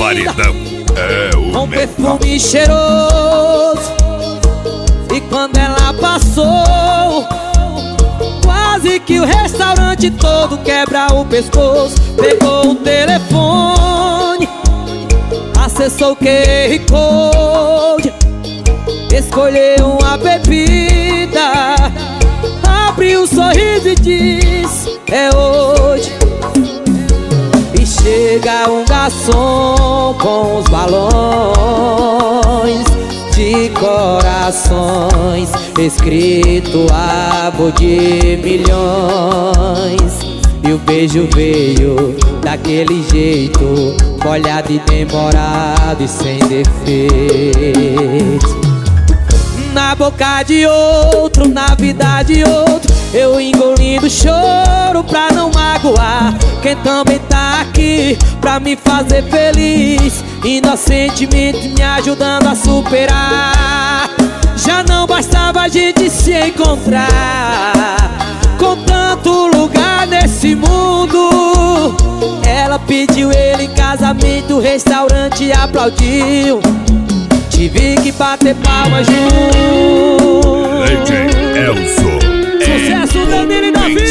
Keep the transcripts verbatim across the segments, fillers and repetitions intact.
paredão é o com metal. perfume cheiroso. E quando ela passou, quase que o restaurante todo quebra o pescoço. Pegou o telefone, acessou o Q R Code, escolheu uma bebida, abriu um sorriso e disse: é hoje. E chega um garçom com os balões de corações, escrito amor de milhões. E o beijo veio daquele jeito, molhado e demorado e sem defeito. Na boca de outro, na vida de outro, eu engolindo choro pra não magoar quem também tá aqui pra me fazer feliz, inocentemente me ajudando a superar. Já não bastava a gente se encontrar, com tanto lugar nesse mundo. Ela pediu ele em casamento, o restaurante aplaudiu. Tive que bater palmas junto. D J Elzo, sucesso Danilo e Davi,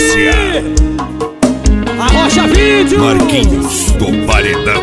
Arrocha Vídeo, Marquinhos do Paredão.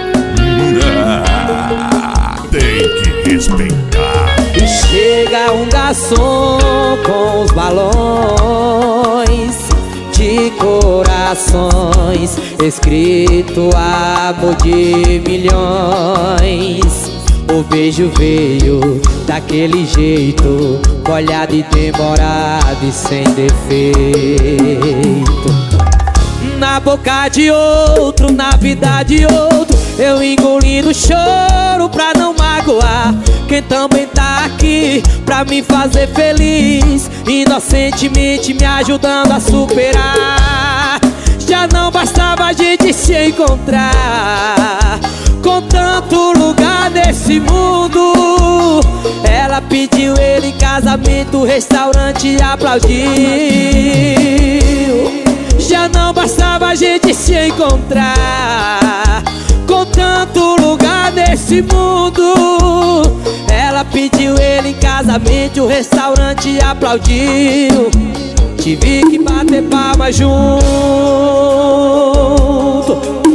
Ah, tem que respeitar. E chega um garçom com os balões de corações, escrito amor de milhões. O beijo veio daquele jeito, molhado e demorado e sem defeito. Na boca de outro, na vida de outro, eu engolindo choro pra não magoar quem também tá aqui pra me fazer feliz, inocentemente me ajudando a superar. Já não bastava a gente se encontrar, com tanto lugar nesse mundo. Ela pediu ele em casamento, o restaurante aplaudiu. Já não bastava a gente se encontrar, com tanto lugar nesse mundo. Ela pediu ele em casamento, o restaurante aplaudiu. Tive que bater palmas junto.